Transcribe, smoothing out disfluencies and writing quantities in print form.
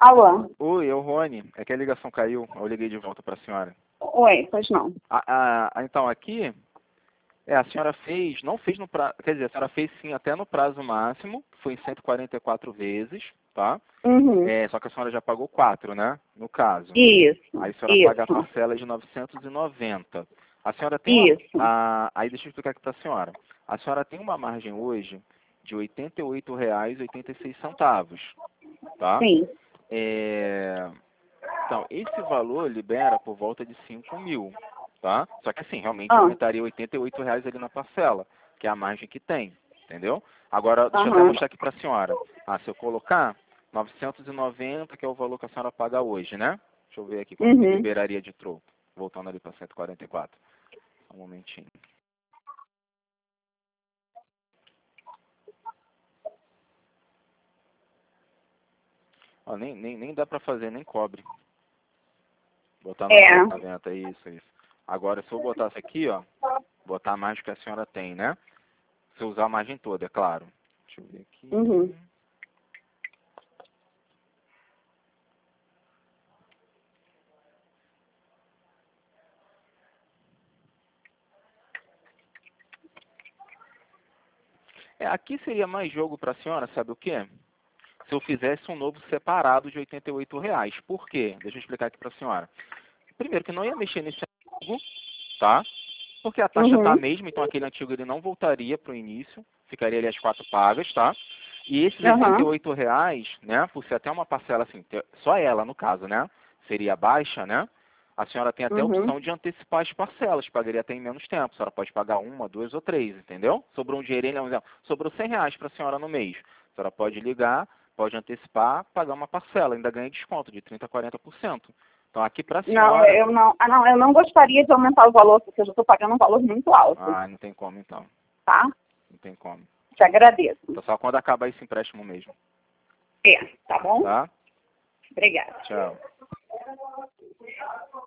Alô? Oi, é o Rony. É que a ligação caiu. Eu liguei de volta para a senhora. Oi, pois não. Então, aqui, a senhora fez, não fez no prazo, quer dizer, a senhora fez sim até no prazo máximo, que foi em 144 vezes, tá? Uhum. Só que a senhora já pagou 4, né? No caso. Isso, Aí a senhora paga a isso, parcela de 990. A senhora tem uma... isso. Aí deixa eu explicar aqui para a senhora. A senhora tem uma margem hoje de R$ 88,86, tá? Sim. Então, esse valor libera por volta de 5 mil, tá? Só que assim, realmente Ah, aumentaria R$ 88 ali na parcela, que é a margem que tem, entendeu? Agora, deixa eu até aham. mostrar aqui para a senhora. Se eu colocar 990, que é o valor que a senhora paga hoje, né? Deixa eu ver aqui quanto me Uhum. liberaria de troco. Voltando ali para 144. Só um momentinho. Ó, nem dá para fazer, nem cobre. Botar no É. 90, isso. Agora, se eu botasse aqui, ó, botar a margem que a senhora tem, né? Se eu usar a margem toda, é claro. Deixa eu ver aqui. Uhum. Aqui seria mais jogo para a senhora, sabe o quê? Se eu fizesse um novo separado de R$ 88. Por quê? Deixa eu explicar aqui para a senhora. Primeiro, que não ia mexer nesse antigo, tá? Porque a taxa tá a Uhum. mesma, então aquele antigo ele não voltaria para o início, ficaria ali as 4 pagas, tá? E esses R$ Aham. 88, né, por ser até uma parcela assim, só ela no caso, né, seria baixa, né? A senhora tem até a Uhum. opção de antecipar as parcelas, pagaria até em menos tempo. A senhora pode pagar uma, duas ou três, entendeu? Sobrou um dinheirinho, por exemplo, sobrou R$ 100 para a senhora no mês. A senhora pode ligar, pode antecipar, pagar uma parcela, ainda ganha desconto de 30% a 40%. Então aqui para a Não, senhora... eu não. Ah, não, eu não gostaria de aumentar o valor, porque eu já estou pagando um valor muito alto, Não tem como então. tá? Não tem como. Te agradeço. Então só quando acabar esse empréstimo mesmo, É, tá bom? tá? Obrigada. Tchau.